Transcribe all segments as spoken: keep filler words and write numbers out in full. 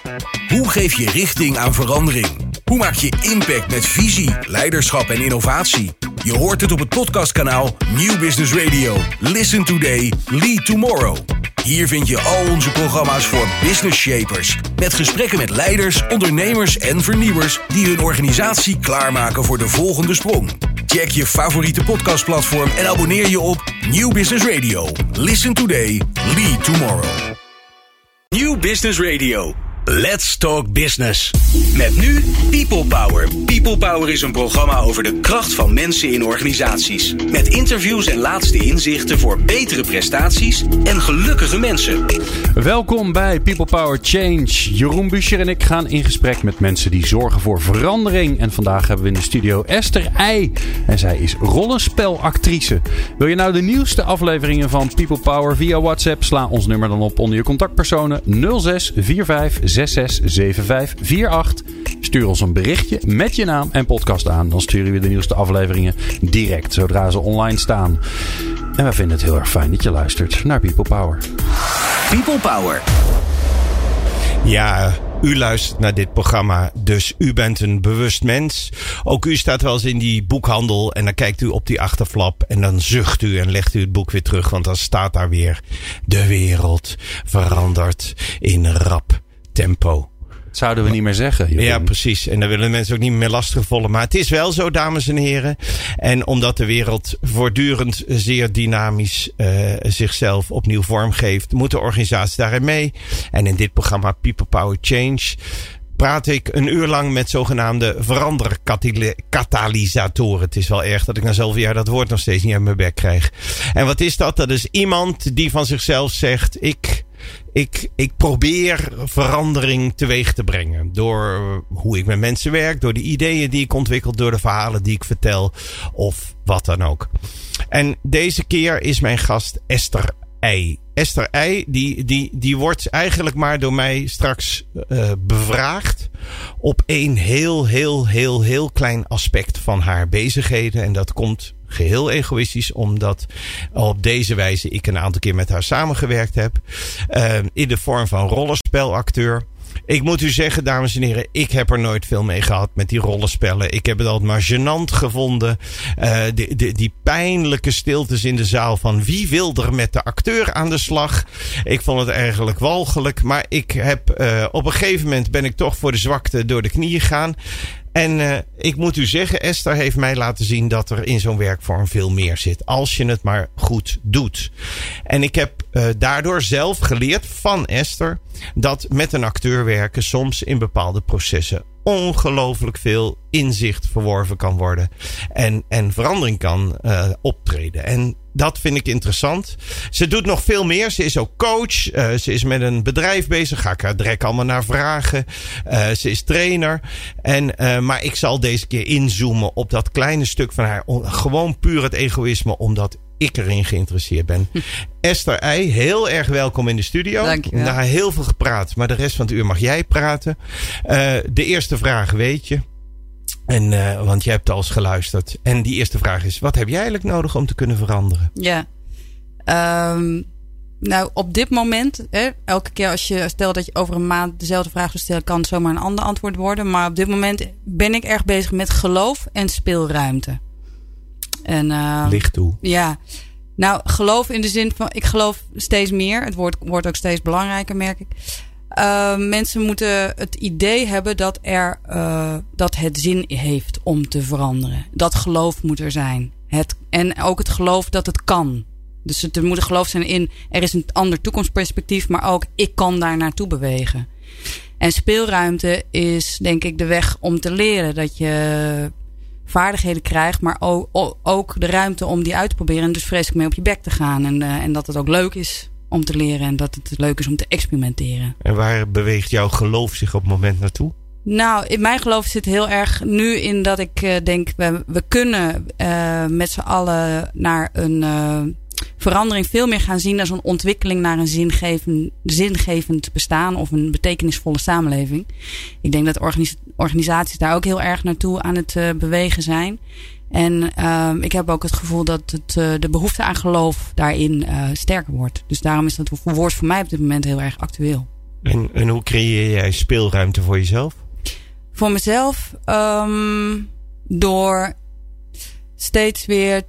Hoe geef je richting aan verandering? Hoe maak je impact met visie, leiderschap en innovatie? Je hoort het op het podcastkanaal Nieuw Business Radio. Listen today, lead tomorrow. Hier vind je al onze programma's voor business shapers. Met gesprekken met leiders, ondernemers en vernieuwers die hun organisatie klaarmaken voor de volgende sprong. Check je favoriete podcastplatform en abonneer je op Nieuw Business Radio. Listen today, lead tomorrow. Nieuw Business Radio. Let's Talk Business. Met nu People Power. People Power is een programma over de kracht van mensen in organisaties. Met interviews en laatste inzichten voor betere prestaties en gelukkige mensen. Welkom bij People Power Change. Jeroen Buescher en ik gaan in gesprek met mensen die zorgen voor verandering. En vandaag hebben we in de studio Esther Eij. En zij is rollenspelactrice. Wil je nou de nieuwste afleveringen van People Power via WhatsApp? Sla ons nummer dan op onder je contactpersonen nul zes vier vijf zes zes zeven vijf vier acht. Stuur ons een berichtje met je naam en podcast aan. Dan sturen we de nieuwste afleveringen direct zodra ze online staan. En we vinden het heel erg fijn dat je luistert naar People Power. People Power. Ja, u luistert naar dit programma, dus u bent een bewust mens. Ook u staat wel eens in die boekhandel en dan kijkt u op die achterflap en dan zucht u en legt u het boek weer terug. Want dan staat daar weer: de wereld verandert in rap tempo. Zouden we niet meer zeggen. Jeroen. Ja, precies. En daar willen mensen ook niet meer lastigvallen. Maar het is wel zo, dames en heren. En omdat de wereld voortdurend zeer dynamisch uh, zichzelf opnieuw vormgeeft, moet de organisatie daarin mee. En in dit programma People Power Change praat ik een uur lang met zogenaamde veranderkatalysatoren. Het is wel erg dat ik na zoveel jaar dat woord nog steeds niet uit mijn bek krijg. En wat is dat? Dat is iemand die van zichzelf zegt: ik... Ik, ik probeer verandering teweeg te brengen. Door hoe ik met mensen werk. Door de ideeën die ik ontwikkel. Door de verhalen die ik vertel. Of wat dan ook. En deze keer is mijn gast Esther Eij. Esther Eij die, die, die wordt eigenlijk maar door mij straks uh, bevraagd. Op één heel, heel, heel, heel klein aspect van haar bezigheden. En dat komt geheel egoïstisch, omdat op deze wijze ik een aantal keer met haar samengewerkt heb. Uh, in de vorm van rollenspelacteur. Ik moet u zeggen, dames en heren, ik heb er nooit veel mee gehad met die rollenspellen. Ik heb het altijd maar gênant gevonden. Uh, die, die, die pijnlijke stiltes in de zaal van wie wil er met de acteur aan de slag. Ik vond het eigenlijk walgelijk. Maar ik heb uh, op een gegeven moment ben ik toch voor de zwakte door de knieën gegaan. En uh, ik moet u zeggen, Esther heeft mij laten zien dat er in zo'n werkvorm veel meer zit. Als je het maar goed doet. En ik heb uh, daardoor zelf geleerd van Esther dat met een acteur werken soms in bepaalde processen ongelooflijk veel inzicht verworven kan worden. En, en verandering kan uh, optreden. En dat vind ik interessant. Ze doet nog veel meer. Ze is ook coach. Uh, ze is met een bedrijf bezig. Ga ik haar direct allemaal naar vragen. Uh, ze is trainer. En, uh, maar ik zal deze keer inzoomen op dat kleine stuk van haar. Gewoon puur het egoïsme, omdat ik erin geïnteresseerd ben. Hm. Esther Eij, heel erg welkom in de studio. Dank je wel. Daar heel veel gepraat, maar de rest van het uur mag jij praten. Uh, de eerste vraag weet je. En, uh, want jij hebt al eens geluisterd. En die eerste vraag is: wat heb jij eigenlijk nodig om te kunnen veranderen? Ja. Um, nou, op dit moment, hè, elke keer als je stelt dat je over een maand dezelfde vraag zou stellen, kan het zomaar een ander antwoord worden. Maar op dit moment ben ik erg bezig met geloof en speelruimte. En, uh, Licht toe. Ja. Nou, geloof in de zin van, ik geloof steeds meer. Het wordt, wordt ook steeds belangrijker, merk ik. Uh, mensen moeten het idee hebben dat, er, uh, dat het zin heeft om te veranderen. Dat geloof moet er zijn. Het, en ook het geloof dat het kan. Dus het, er moet een geloof zijn in, er is een ander toekomstperspectief, maar ook ik kan daar naartoe bewegen. En speelruimte is denk ik de weg om te leren. Dat je vaardigheden krijgt, maar ook, ook de ruimte om die uit te proberen. En dus vreselijk mee op je bek te gaan. En, uh, en dat het ook leuk is om te leren en dat het leuk is om te experimenteren. En waar beweegt jouw geloof zich op het moment naartoe? Nou, in mijn geloof zit heel erg nu in dat ik uh, denk, we, we kunnen uh, met z'n allen naar een uh, verandering veel meer gaan zien als een ontwikkeling naar een zingevend, zingevend bestaan of een betekenisvolle samenleving. Ik denk dat organis- organisaties daar ook heel erg naartoe aan het uh, bewegen zijn. En uh, ik heb ook het gevoel dat het, uh, de behoefte aan geloof daarin uh, sterker wordt. Dus daarom is dat woord voor mij op dit moment heel erg actueel. En, en hoe creëer jij speelruimte voor jezelf? Voor mezelf, um, door steeds weer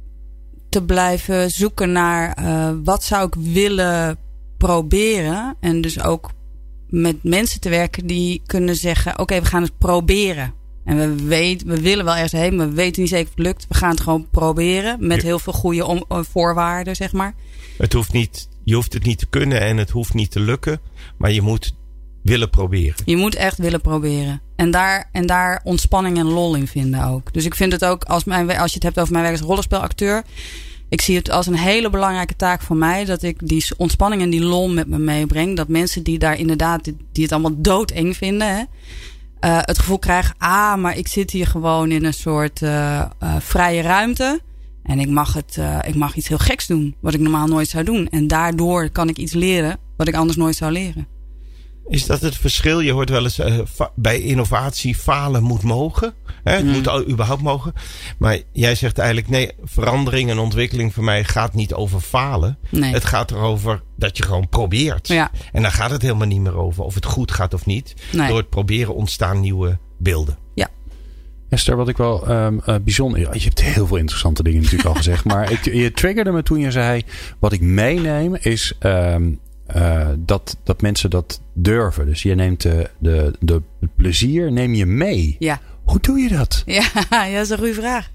te blijven zoeken naar uh, wat zou ik willen proberen. En dus ook met mensen te werken die kunnen zeggen, oké, okay, we gaan het proberen. En we weten, we willen wel ergens heen, maar we weten niet zeker of het lukt. We gaan het gewoon proberen met ja. heel veel goede om, uh, voorwaarden, zeg maar. Het hoeft niet, je hoeft het niet te kunnen en het hoeft niet te lukken, maar je moet willen proberen. Je moet echt willen proberen. En daar, en daar ontspanning en lol in vinden ook. Dus ik vind het ook, als, mijn, als je het hebt over mijn werk als rollenspelacteur, ik zie het als een hele belangrijke taak voor mij, dat ik die ontspanning en die lol met me meebreng. Dat mensen die daar inderdaad, die het allemaal doodeng vinden, hè, uh, het gevoel krijgen, ah, maar ik zit hier gewoon in een soort uh, uh, vrije ruimte. En ik mag, het, uh, ik mag iets heel geks doen, wat ik normaal nooit zou doen. En daardoor kan ik iets leren, wat ik anders nooit zou leren. Is dat het verschil? Je hoort wel eens uh, fa- bij innovatie falen moet mogen. Hè? Het mm. moet al überhaupt mogen. Maar jij zegt eigenlijk nee, verandering en ontwikkeling voor mij gaat niet over falen. Nee. Het gaat erover dat je gewoon probeert. Ja. En dan gaat het helemaal niet meer over of het goed gaat of niet. Nee. Door het proberen ontstaan nieuwe beelden. Ja. Esther, wat ik wel um, uh, bijzonder... Je hebt heel veel interessante dingen natuurlijk al gezegd. Maar ik, je triggerde me toen je zei, wat ik meeneem is Um, Uh, dat, dat mensen dat durven. Dus je neemt de, de, de plezier neem je mee. Ja. Hoe doe je dat? Ja, ja, dat is een goede vraag.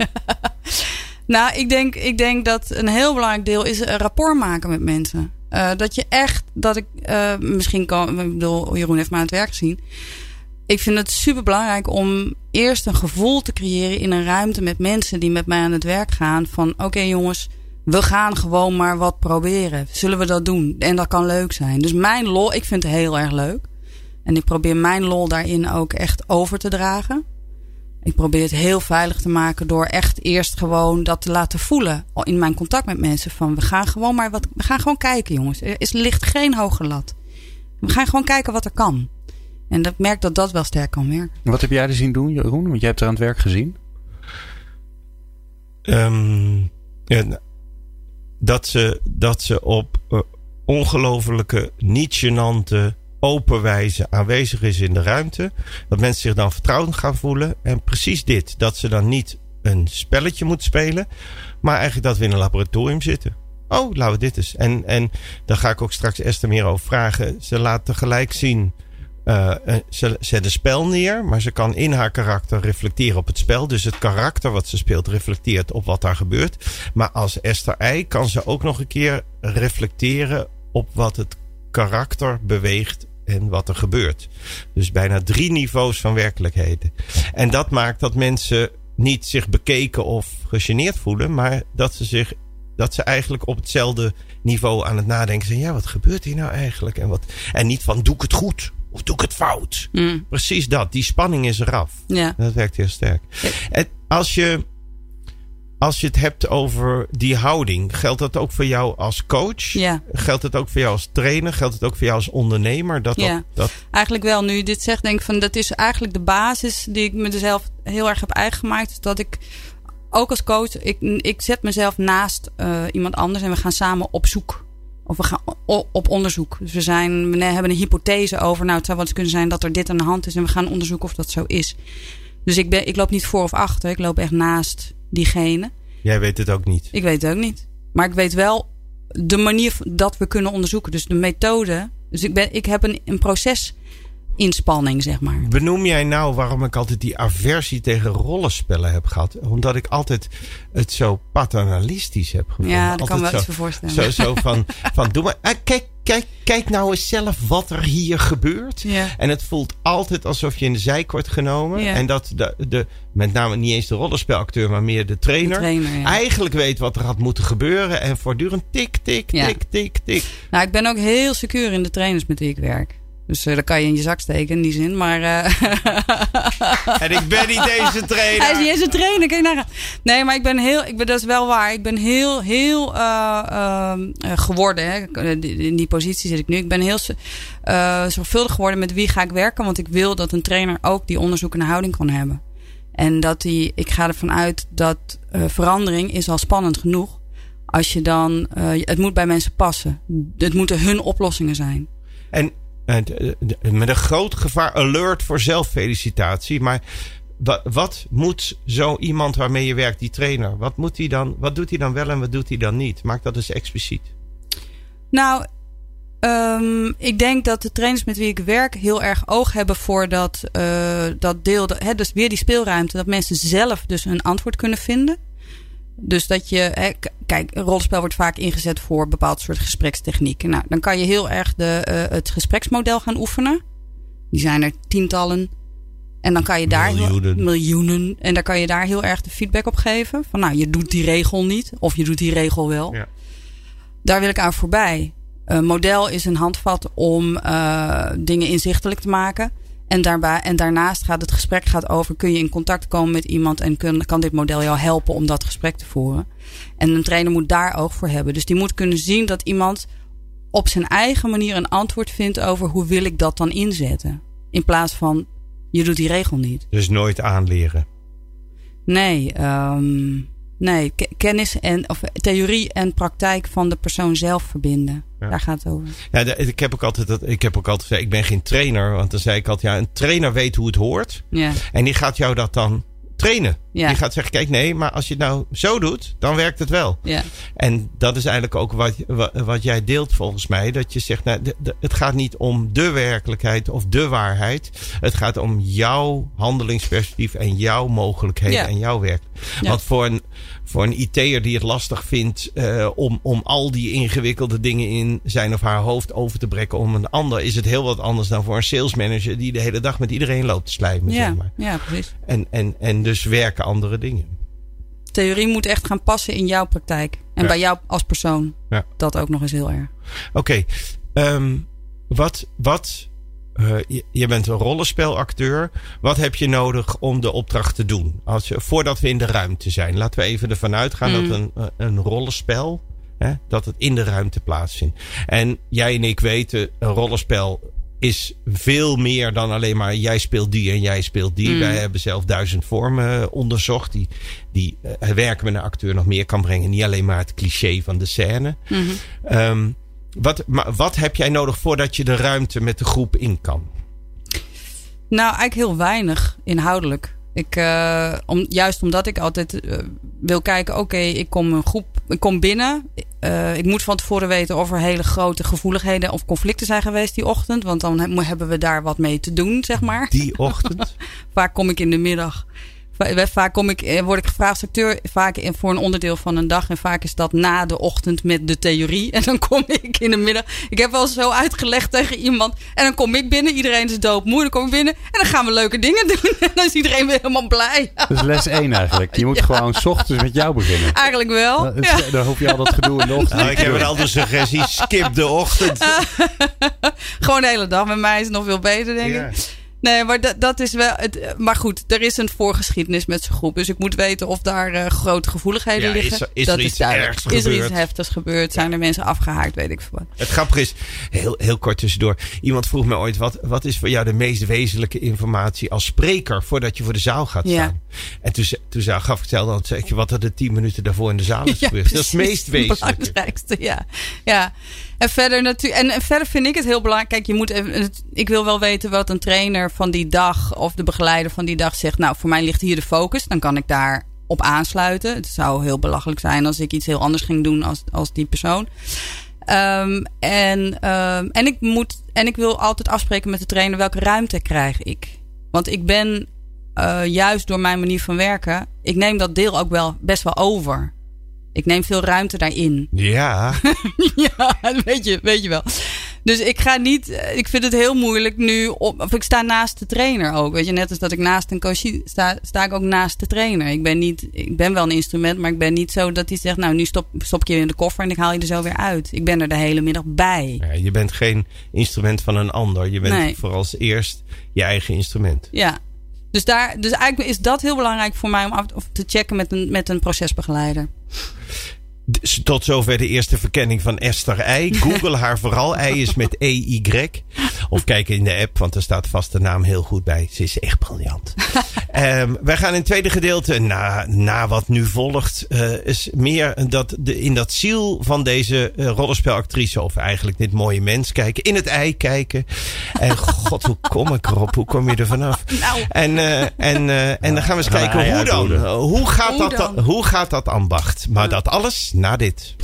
Nou, ik denk, ik denk dat een heel belangrijk deel is een rapport maken met mensen. Uh, dat je echt, dat ik, uh, misschien kan, ik bedoel, Jeroen heeft mij aan het werk gezien. Ik vind het super belangrijk om eerst een gevoel te creëren in een ruimte met mensen die met mij aan het werk gaan. Van oké okay, jongens, we gaan gewoon maar wat proberen. Zullen we dat doen? En dat kan leuk zijn. Dus mijn lol, ik vind het heel erg leuk. En ik probeer mijn lol daarin ook echt over te dragen. Ik probeer het heel veilig te maken door echt eerst gewoon dat te laten voelen. In mijn contact met mensen van we gaan gewoon maar wat, we gaan gewoon kijken jongens. Er is, ligt geen hoge lat. We gaan gewoon kijken wat er kan. En dat merk dat dat wel sterk kan werken. Wat heb jij er zien doen, Jeroen? Want jij hebt er aan het werk gezien. Um, ja, dat, ze, dat ze op uh, ongelofelijke, niet gênante, open wijze aanwezig is in de ruimte. Dat mensen zich dan vertrouwd gaan voelen. En precies dit. Dat ze dan niet een spelletje moeten spelen. Maar eigenlijk dat we in een laboratorium zitten. Oh, laten we dit eens. En, en daar ga ik ook straks Esther meer over vragen. Ze laat tegelijk zien. Uh, ze zet een spel neer. Maar ze kan in haar karakter reflecteren op het spel. Dus het karakter wat ze speelt reflecteert op wat daar gebeurt. Maar als Esther Eij kan ze ook nog een keer reflecteren op wat het karakter beweegt en wat er gebeurt. Dus bijna drie niveaus van werkelijkheden. En dat maakt dat mensen niet zich bekeken of gegeneerd voelen, maar dat ze zich dat ze eigenlijk op hetzelfde niveau aan het nadenken zijn. Ja, wat gebeurt hier nou eigenlijk? En, wat, en niet van, doe ik het goed? Of doe ik het fout? Mm. Precies dat. Die spanning is eraf. Ja. Dat werkt heel sterk. Ja. En als je, als je het hebt over die houding, geldt dat ook voor jou als coach? Ja. Geldt het ook voor jou als trainer? Geldt het ook voor jou als ondernemer? Dat, ja. dat, dat... Eigenlijk wel. Nu je dit zegt, denk ik van, dat is eigenlijk de basis die ik mezelf heel erg heb eigen gemaakt. Dus dat ik ook als coach, ik, ik zet mezelf naast uh, iemand anders en we gaan samen op zoek. Of we gaan op onderzoek. Dus we, zijn, we hebben een hypothese over. Nou, het zou wel eens kunnen zijn dat er dit aan de hand is. En we gaan onderzoeken of dat zo is. Dus ik, ben, ik loop niet voor of achter. Ik loop echt naast diegene. Jij weet het ook niet. Ik weet het ook niet. Maar ik weet wel de manier dat we kunnen onderzoeken. Dus de methode. Dus ik, ben, ik heb een, een procesinspanning, zeg maar. Benoem jij nou waarom ik altijd die aversie tegen rollenspellen heb gehad? Omdat ik altijd het zo paternalistisch heb gevonden. Ja, dat kan me wel zo, iets voor voorstellen. Zo, zo van, van doe maar, ah, kijk, kijk, kijk nou eens zelf wat er hier gebeurt. Ja. En het voelt altijd alsof je in de zijk wordt genomen. Ja. En dat de, de, met name niet eens de rollenspelacteur, maar meer de trainer. De trainer ja. Eigenlijk weet wat er had moeten gebeuren. En voortdurend tik, tik, ja. tik, tik, tik. Nou, ik ben ook heel secuur in de trainers met wie ik werk. Dus uh, dat kan je in je zak steken in die zin. Maar, uh... en ik ben niet deze trainer. Hij is niet eens een trainer. Kijk naar. Nee, maar ik ben heel. Ik ben, dat is wel waar. Ik ben heel, heel uh, uh, geworden. Hè. In die positie zit ik nu. Ik ben heel uh, zorgvuldig geworden met wie ga ik werken. Want ik wil dat een trainer ook die onderzoekende houding kan hebben. En dat die. Ik ga ervan uit dat uh, verandering is al spannend genoeg. Als je dan. Uh, het moet bij mensen passen. Het moeten hun oplossingen zijn. En uh, met een groot gevaar, alert voor zelffelicitatie. Maar wat, wat moet zo iemand waarmee je werkt, die trainer, wat moet hij dan, wat doet hij dan wel en wat doet hij dan niet? Maak dat eens expliciet. Nou, um, ik denk dat de trainers met wie ik werk heel erg oog hebben voor dat, uh, dat deel. Hè, dus weer die speelruimte. Dat mensen zelf dus een antwoord kunnen vinden. Dus dat je, hè, k- kijk, een rollenspel wordt vaak ingezet voor bepaald soort gesprekstechnieken. Nou, dan kan je heel erg de, uh, het gespreksmodel gaan oefenen. Die zijn er tientallen. En dan kan je daar miljoenen. Heel, miljoenen. En daar kan je daar heel erg de feedback op geven. Van nou, je doet die regel niet. Of je doet die regel wel. Ja. Daar wil ik aan voorbij. Een model is een handvat om uh, dingen inzichtelijk te maken. En, daarbij, en daarnaast gaat het gesprek gaat over, kun je in contact komen met iemand en kun, kan dit model jou helpen om dat gesprek te voeren. En een trainer moet daar oog voor hebben. Dus die moet kunnen zien dat iemand op zijn eigen manier een antwoord vindt over hoe wil ik dat dan inzetten. In plaats van, je doet die regel niet. Dus nooit aanleren. Nee, um, nee, kennis en of theorie en praktijk van de persoon zelf verbinden. Ja. Daar gaat het over. Ja, ik heb ook altijd dat, ik heb ook altijd gezegd, ik ben geen trainer, want dan zei ik altijd, ja, een trainer weet hoe het hoort. Ja. En die gaat jou dat dan trainen. Ja. Die gaat zeggen, kijk, nee, maar als je het nou zo doet, dan werkt het wel. Ja. En dat is eigenlijk ook wat, wat, wat jij deelt volgens mij. Dat je zegt, nou, de, de, het gaat niet om de werkelijkheid of de waarheid. Het gaat om jouw handelingsperspectief en jouw mogelijkheden ja. en jouw werk. Ja. Want voor een, voor een I T'er die het lastig vindt uh, om, om al die ingewikkelde dingen in zijn of haar hoofd over te brekken om een ander, is het heel wat anders dan voor een salesmanager die de hele dag met iedereen loopt te slijmen. Ja, zeg maar. Ja, precies. En, en, en dus werken andere dingen. Theorie moet echt gaan passen in jouw praktijk. En ja. bij jou als persoon. Ja. Dat ook nog eens heel erg. Oké. Okay. Um, wat... wat uh, je, je bent een rollenspelacteur. Wat heb je nodig om de opdracht te doen? Als je, voordat we in de ruimte zijn. Laten we even ervan uitgaan mm. dat een, een rollenspel, hè, dat het in de ruimte plaatsvindt. En jij en ik weten, een rollenspel is veel meer dan alleen maar jij speelt die en jij speelt die. Mm. Wij hebben zelf duizend vormen onderzocht die, die uh, werken met een acteur nog meer kan brengen. Niet alleen maar het cliché van de scène. Mm-hmm. Um, wat, maar wat heb jij nodig voordat je de ruimte met de groep in kan? Nou, eigenlijk heel weinig inhoudelijk. Ik, uh, om, juist omdat ik altijd uh, wil kijken, oké, okay, ik kom een groep, ik kom binnen. Uh, ik moet van tevoren weten of er hele grote gevoeligheden of conflicten zijn geweest die ochtend. Want dan he, hebben we daar wat mee te doen, zeg maar. Die ochtend? Vaak kom ik in de middag. Vaak kom ik, word ik gevraagd als acteur vaak voor een onderdeel van een dag. En vaak is dat na de ochtend met de theorie. En dan kom ik in de middag. Ik heb wel zo uitgelegd tegen iemand. En dan kom ik binnen. Iedereen is doodmoe. Dan kom ik binnen. En dan gaan we leuke dingen doen. En dan is iedereen weer helemaal blij. Dat is les één eigenlijk. Je moet ja. gewoon 's ochtends met jou beginnen. Eigenlijk wel. Dan, ja. dan hoef je al dat gedoe in de ochtend. Nou, ik heb een andere suggestie. Skip de ochtend. Gewoon de hele dag. Met mij is het nog veel beter, denk ja. ik. Nee, maar dat, dat is wel. Het, maar goed, er is een voorgeschiedenis met zijn groep. Dus ik moet weten of daar uh, grote gevoeligheden ja, liggen. Is er, is dat er is iets ergs gebeurd? Is er iets heftigs gebeurd? Zijn ja. er mensen afgehaakt? Weet ik veel wat. Het grappige is, heel, heel kort tussendoor. Iemand vroeg me ooit, wat, wat is voor jou de meest wezenlijke informatie als spreker voordat je voor de zaal gaat staan? Ja. En toen, toen gaf ik hetzelfde aan, zeg je wat er de tien minuten daarvoor in de zaal is ja, gebeurd. Dat is het meest wezenlijke. Het belangrijkste, ja. ja. En verder natuurlijk. En, en verder vind ik het heel belangrijk. Kijk, je moet even, ik wil wel weten wat een trainer van die dag of de begeleider van die dag zegt. Nou, voor mij ligt hier de focus. Dan kan ik daar op aansluiten. Het zou heel belachelijk zijn als ik iets heel anders ging doen als, als die persoon. Um, en, um, en ik moet en ik wil altijd afspreken met de trainer welke ruimte krijg ik. Want ik ben uh, juist door mijn manier van werken. Ik neem dat deel ook wel best wel over. Ik neem veel ruimte daarin. Ja. ja, weet je, weet je wel. Dus ik ga niet. Ik vind het heel moeilijk nu. Op, of ik sta naast de trainer ook. Weet je, net als dat ik naast een coach sta, sta ik ook naast de trainer. Ik ben niet. Ik ben wel een instrument, maar ik ben niet zo dat hij zegt: nou, nu stop, stop ik je in de koffer en ik haal je er zo weer uit. Ik ben er de hele middag bij. Ja, je bent geen instrument van een ander. Je bent nee. vooral eerst je eigen instrument. Ja. Dus, daar, dus eigenlijk is dat heel belangrijk voor mij om af, of te checken met een, met een procesbegeleider. Dus tot zover de eerste verkenning van Esther I. Google haar vooral. I is met E Y. Of kijk in de app, want er staat vast de naam heel goed bij. Ze is echt briljant. um, wij gaan in het tweede gedeelte, na, na wat nu volgt, uh, is meer dat de, in dat ziel van deze uh, rollenspelactrice, of eigenlijk dit mooie mens kijken. In het ei kijken. En god, hoe kom ik erop? Hoe kom je er vanaf? Nou. En, uh, en, uh, en dan gaan we eens ja, kijken, hoe dan? Uh, hoe, gaat hoe, dat, dan? hoe gaat dat ambacht? Maar ja. dat alles na dit.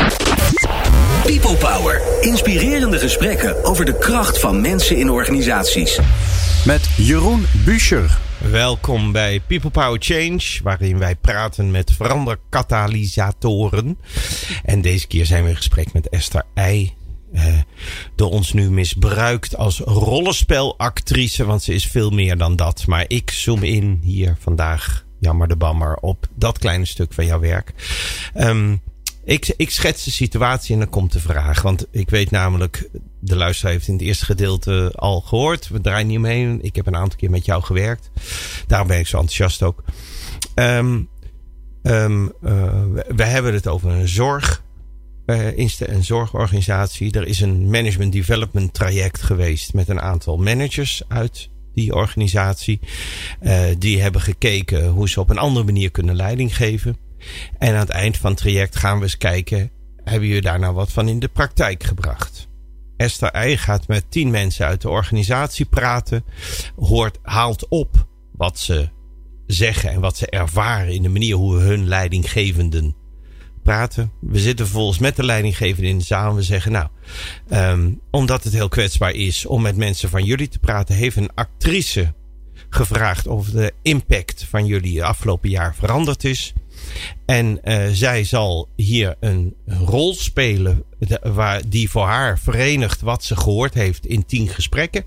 People Power. Inspirerende gesprekken over de kracht van mensen in organisaties. Met Jeroen Buescher. Welkom bij People Power Change, waarin wij praten met veranderkatalysatoren. En deze keer zijn we in gesprek met Esther I. Uh, door ons nu misbruikt als rollenspelactrice, want ze is veel meer dan dat. Maar ik zoom in hier vandaag, jammer de bammer, op dat kleine stuk van jouw werk. Um, Ik, ik schets de situatie en dan komt de vraag. Want ik weet namelijk, de luisteraar heeft in het eerste gedeelte al gehoord. We draaien niet omheen. Ik heb een aantal keer met jou gewerkt. Daarom ben ik zo enthousiast ook. Um, um, uh, we hebben het over een zorg. Uh, een zorgorganisatie. Er is een management development traject geweest met een aantal managers uit die organisatie. Uh, die hebben gekeken hoe ze op een andere manier kunnen leiding geven. En aan het eind van het traject gaan we eens kijken, hebben jullie daar nou wat van in de praktijk gebracht? Esther I gaat met tien mensen uit de organisatie praten, hoort, haalt op wat ze zeggen en wat ze ervaren in de manier hoe hun leidinggevenden praten. We zitten vervolgens met de leidinggevende in de zaal en we zeggen, nou, um, omdat het heel kwetsbaar is om met mensen van jullie te praten, heeft een actrice gevraagd of de impact van jullie afgelopen jaar veranderd is. En uh, zij zal hier een rol spelen de, waar, die voor haar verenigt wat ze gehoord heeft in tien gesprekken.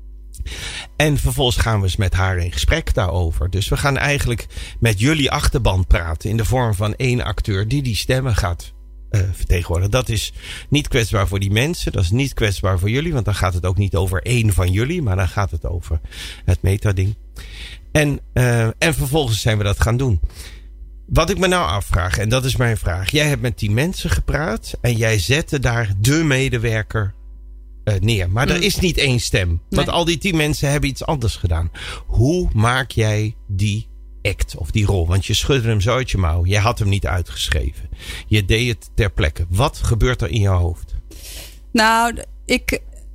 En vervolgens gaan we eens met haar in gesprek daarover. Dus we gaan eigenlijk met jullie achterban praten in de vorm van één acteur die die stemmen gaat uh, vertegenwoordigen. Dat is niet kwetsbaar voor die mensen. Dat is niet kwetsbaar voor jullie. Want dan gaat het ook niet over één van jullie. Maar dan gaat het over het metading. En, uh, en vervolgens zijn we dat gaan doen. Wat ik me nou afvraag, en dat is mijn vraag. Jij hebt met die mensen gepraat en jij zette daar de medewerker uh, neer. Maar mm. er is niet één stem. Nee. Want al die tien mensen hebben iets anders gedaan. Hoe maak jij die act of die rol? Want je schudde hem zo uit je mouw. Je had hem niet uitgeschreven. Je deed het ter plekke. Wat gebeurt er in jouw hoofd? Nou, ik...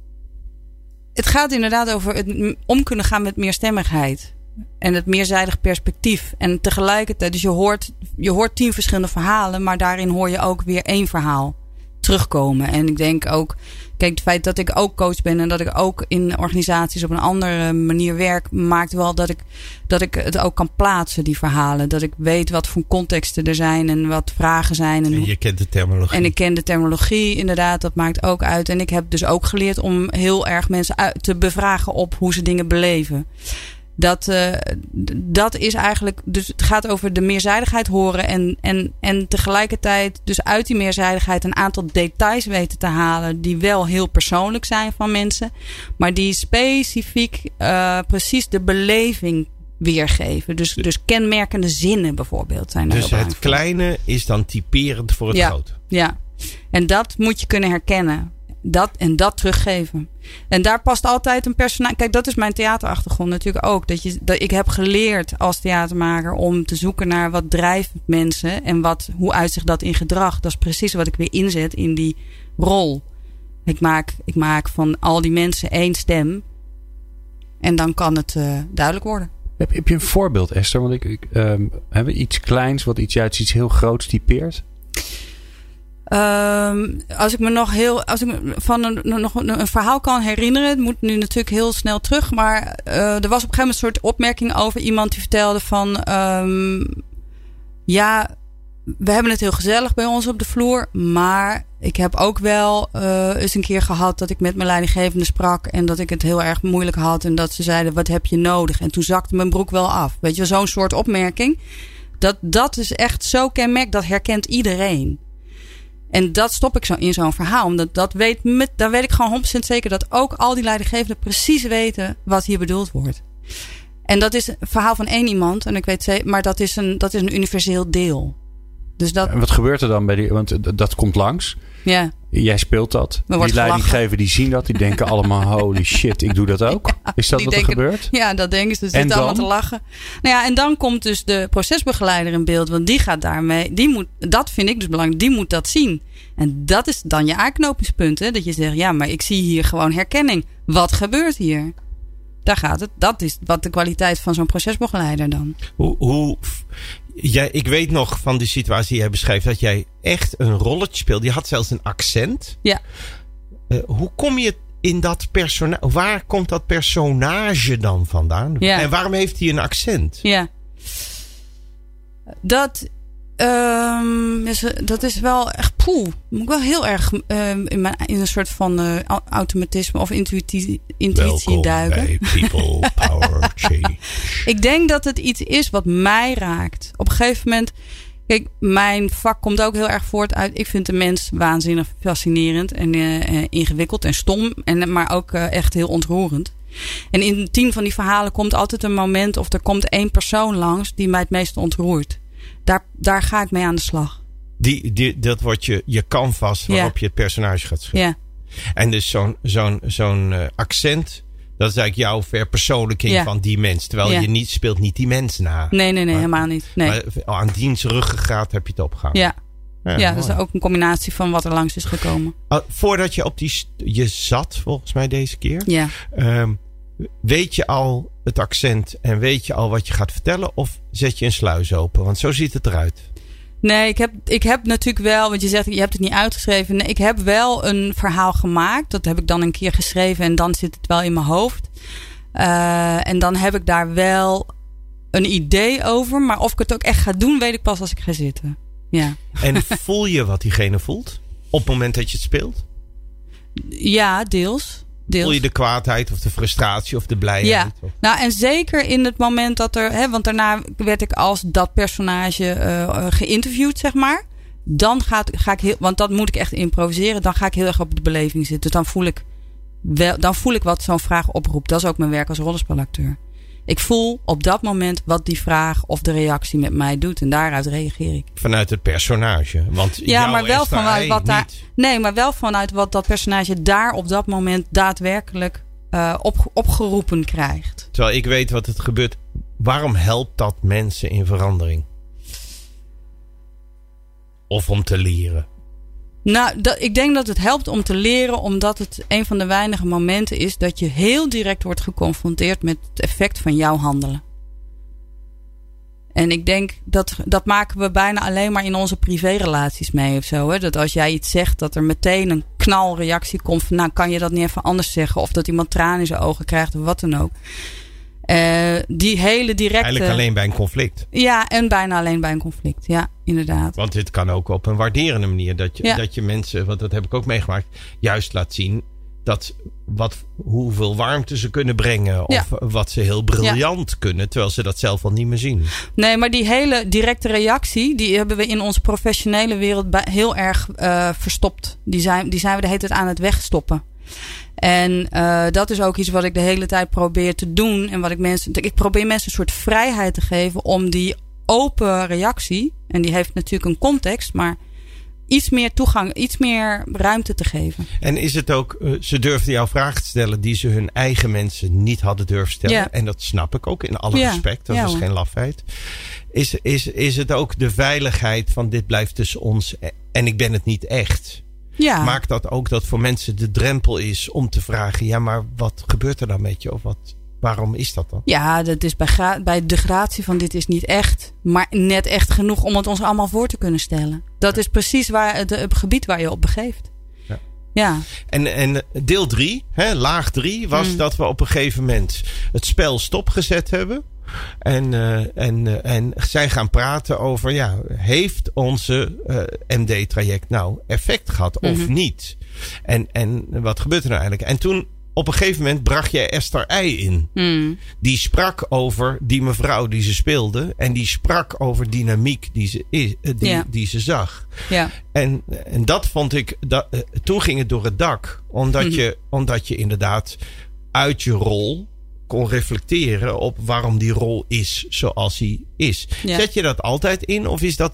Het gaat inderdaad over het om kunnen gaan met meerstemmigheid. En het meerzijdig perspectief. En tegelijkertijd, dus je hoort, je hoort tien verschillende verhalen, maar daarin hoor je ook weer één verhaal terugkomen. En ik denk ook, kijk, het feit dat ik ook coach ben en dat ik ook in organisaties op een andere manier werk, maakt wel dat ik, dat ik het ook kan plaatsen, die verhalen. Dat ik weet wat voor contexten er zijn en wat vragen zijn. En, en je kent de terminologie. En ik ken de terminologie, inderdaad, dat maakt ook uit. En ik heb dus ook geleerd om heel erg mensen uit te bevragen op hoe ze dingen beleven. Dat, uh, dat is eigenlijk, dus het gaat over de meerzijdigheid horen en, en, en tegelijkertijd dus uit die meerzijdigheid een aantal details weten te halen die wel heel persoonlijk zijn van mensen, maar die specifiek uh, precies de beleving weergeven. Dus, dus kenmerkende zinnen bijvoorbeeld zijn er. Dus het kleine is dan typerend voor het ja, grote. Ja, en dat moet je kunnen herkennen. Dat en dat teruggeven. En daar past altijd een personage. Kijk, dat is mijn theaterachtergrond natuurlijk ook. Dat je, dat ik heb geleerd als theatermaker om te zoeken naar wat drijft mensen en wat, hoe uitzicht dat in gedrag. Dat is precies wat ik weer inzet in die rol. Ik maak, ik maak van al die mensen één stem. En dan kan het uh, duidelijk worden. Heb, heb je een voorbeeld, Esther? Want ik, ik um, hebben we iets kleins wat iets uit iets heel groots typeert? Um, als ik me nog heel, als ik me van een, nog een verhaal kan herinneren, het moet nu natuurlijk heel snel terug, maar uh, er was op een gegeven moment een soort opmerking over iemand die vertelde van, um, ja, we hebben het heel gezellig bij ons op de vloer, maar ik heb ook wel uh, eens een keer gehad dat ik met mijn leidinggevende sprak en dat ik het heel erg moeilijk had en dat ze zeiden, wat heb je nodig? En toen zakte mijn broek wel af. Weet je, zo'n soort opmerking. Dat, dat is echt zo kenmerkend, dat herkent iedereen. En dat stop ik zo in zo'n verhaal. Omdat dat weet met, dan weet ik gewoon honderd procent zeker dat ook al die leidinggevenden precies weten wat hier bedoeld wordt. En dat is een verhaal van één iemand. En ik weet zeker, maar dat is een, dat is een universeel deel. Dus dat, En wat gebeurt er dan bij die... Want dat komt langs. ja. Jij speelt dat. Er wordt Die leidinggevenden die zien dat. Die denken allemaal, holy shit, ik doe dat ook. Ja, Is dat die wat er denken- gebeurt? Ja, dat denken ze. Ze En zitten allemaal dan? te lachen. Nou ja, en dan komt dus de procesbegeleider in beeld. Want die gaat daarmee... Die moet, dat vind ik dus belangrijk. Die moet dat zien. En dat is dan je aanknopingspunt. Hè? Dat je zegt, ja, maar ik zie hier gewoon herkenning. Wat gebeurt hier? Daar gaat het. Dat is wat de kwaliteit van zo'n procesbegeleider dan. Hoe, hoe, jij, ik weet nog van die situatie die jij beschrijft dat jij echt een rolletje speelde. Je had zelfs een accent. Ja. Uh, hoe kom je in dat personage? Waar komt dat personage dan vandaan? Ja. En waarom heeft hij een accent? Ja. Dat, um, is, dat is wel echt poeh. Moet ik wel heel erg um, in, mijn, in een soort van uh, automatisme of intuïtie, intuïtie Welkom duiken. bij People Power Change. Ik denk dat het iets is wat mij raakt. Op een gegeven moment... Kijk, mijn vak komt ook heel erg voort uit... Ik vind de mens waanzinnig fascinerend en uh, ingewikkeld en stom. En, maar ook uh, echt heel ontroerend. En in tien van die verhalen komt altijd een moment... of er komt één persoon langs die mij het meest ontroert. Daar, daar ga ik mee aan de slag. Die, die, dat wordt je, je canvas waarop Ja. je het personage gaat schrijven. Ja, En dus zo'n zo'n zo'n uh, accent... Dat is eigenlijk jouw verpersoonlijking Ja. van die mens. Terwijl Ja. je niet speelt niet die mens na. nee, nee, nee, Maar- helemaal niet. Nee. Maar aan diens ruggengraat heb je het opgehangen. Ja, ja, dat is mooi. ook een combinatie van wat er langs is gekomen. Uh, voordat je op die... st- Je zat volgens mij deze keer. Ja. Um, weet je al het accent en weet je al wat je gaat vertellen? Of zet je een sluis open? Want zo ziet het eruit. Nee, ik heb, ik heb natuurlijk wel, want je zegt je hebt het niet uitgeschreven. Nee, ik heb wel een verhaal gemaakt. Dat heb ik dan een keer geschreven en dan zit het wel in mijn hoofd. Uh, en dan heb ik daar wel een idee over. Maar of ik het ook echt ga doen, weet ik pas als ik ga zitten. Ja, En voel je wat diegene voelt? Op het moment dat je het speelt? ja deels. deels. Voel je de kwaadheid of de frustratie of de blijheid? Ja, Of- nou en zeker in het moment dat er... Hè, want daarna werd ik als dat personage uh, geïnterviewd, zeg maar. Dan gaat, ga ik heel... Want dat moet ik echt improviseren. Dan ga ik heel erg op de beleving zitten. Dus dan voel ik, wel, dan voel ik wat zo'n vraag oproept. Dat is ook mijn werk als rollenspelacteur. Ik voel op dat moment wat die vraag of de reactie met mij doet. En daaruit reageer ik. Vanuit het personage. Want Ja, jouw maar wel Esther vanuit Ei wat daar... niet. Nee, maar wel vanuit wat dat personage daar op dat moment daadwerkelijk uh, op, opgeroepen krijgt. Terwijl ik weet wat het gebeurt. Waarom helpt dat mensen in verandering? Of om te leren? Nou, dat, ik denk dat het helpt om te leren, omdat het een van de weinige momenten is dat je heel direct wordt geconfronteerd met het effect van jouw handelen. En ik denk dat dat maken we bijna alleen maar in onze privérelaties mee of zo. Hè? Dat als jij iets zegt, dat er meteen een knalreactie komt van, nou, kan je dat niet even anders zeggen? Of dat iemand tranen in zijn ogen krijgt of wat dan ook. Uh, die hele directe... Eigenlijk alleen bij een conflict. Ja, en bijna alleen bij een conflict. Ja, inderdaad. Want dit kan ook op een waarderende manier. Dat je, Ja. dat je mensen, want dat heb ik ook meegemaakt, juist laat zien dat wat, hoeveel warmte ze kunnen brengen. Of Ja. wat ze heel briljant kunnen. Terwijl ze dat zelf al niet meer zien. Nee, maar die hele directe reactie, die hebben we in onze professionele wereld bij- heel erg uh, verstopt. Die zijn, die zijn we de hele tijd aan het wegstoppen. En uh, dat is ook iets wat ik de hele tijd probeer te doen. En wat ik mensen. Ik probeer mensen een soort vrijheid te geven om die open reactie. En die heeft natuurlijk een context, maar iets meer toegang, iets meer ruimte te geven. En is het ook, uh, ze durfden jou vragen te stellen die ze hun eigen mensen niet hadden durven stellen. Ja. En dat snap ik ook in alle Ja. respect. Dat Ja, is hoor. geen lafheid. Is, is, is het ook de veiligheid van dit blijft tussen ons en ik ben het niet echt? Ja. Maakt dat ook dat voor mensen de drempel is om te vragen, ja, maar wat gebeurt er dan met je? Of wat, waarom is dat dan? Ja, dat is bij, gra- bij de gratie van dit is niet echt. Maar net echt genoeg om het ons allemaal voor te kunnen stellen. Dat Ja. is precies waar het, het gebied waar je op begeeft. Ja. Ja. En, en deel drie, hè, laag drie, was Mm. dat we op een gegeven moment het spel stopgezet hebben. En, uh, en, uh, en zijn gaan praten over, ja, heeft onze uh, M D-traject nou effect gehad of Mm-hmm. niet? En, en wat gebeurt er nou eigenlijk? En toen op een gegeven moment bracht jij Esther Ei in. Hmm. Die sprak over die mevrouw die ze speelde. En die sprak over dynamiek die ze, is, uh, die, Ja. die ze zag. Ja. En, en dat vond ik, dat, uh, toen ging het door het dak. Omdat, Mhm. je, omdat je inderdaad uit je rol kon reflecteren op waarom die rol is zoals hij is. Ja. Zet je dat altijd in of is dat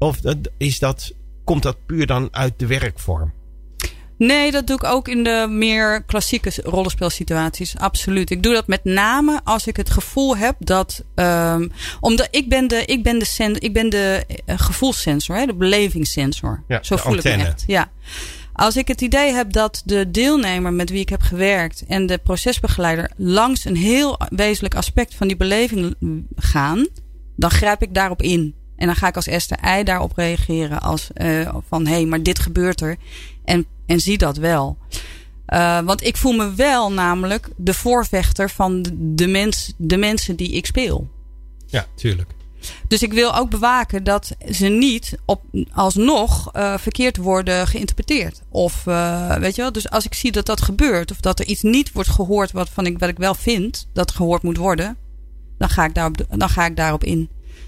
of is dat, komt dat puur dan uit de werkvorm? Nee, dat doe ik ook in de meer klassieke rollenspelsituaties. Absoluut. Ik doe dat met name als ik het gevoel heb dat... Um, omdat ik ben de, ik ben de, sen, ik ben de uh, gevoelssensor, hè, de belevingssensor. Ja, Zo voel antenne. Ik me echt. Ja. Als ik het idee heb dat de deelnemer met wie ik heb gewerkt en de procesbegeleider langs een heel wezenlijk aspect van die beleving gaan, dan grijp ik daarop in. En dan ga ik als Esther I daarop reageren als uh, van hé, hey, maar dit gebeurt er. En, en zie dat wel. Uh, want ik voel me wel namelijk de voorvechter van de, de, mens, de mensen die ik speel. Ja, tuurlijk. Dus ik wil ook bewaken dat ze niet op, alsnog uh, verkeerd worden geïnterpreteerd. Of uh, weet je wel, dus als ik zie dat dat gebeurt, of dat er iets niet wordt gehoord wat, van ik, wat ik wel vind dat gehoord moet worden, dan ga ik daarop, dan ga ik daarop in.